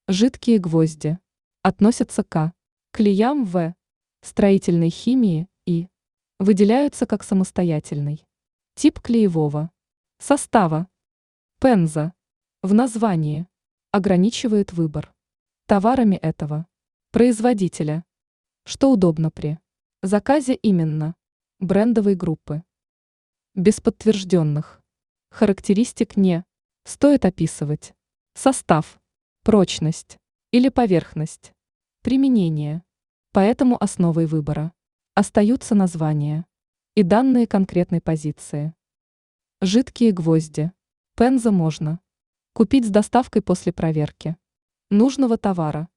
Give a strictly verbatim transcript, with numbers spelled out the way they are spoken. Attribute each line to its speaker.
Speaker 1: Жидкие гвозди относятся к клеям В, строительной химии и выделяются как самостоятельный тип клеевого состава. Пенза в названии ограничивает выбор товарами этого производителя, что удобно при заказе именно брендовой группы. Без подтвержденных характеристик не стоит описывать состав, прочность или поверхность применения, поэтому основой выбора остаются названия и данные конкретной позиции. Жидкие гвозди Пенза можно купить с доставкой после проверки нужного товара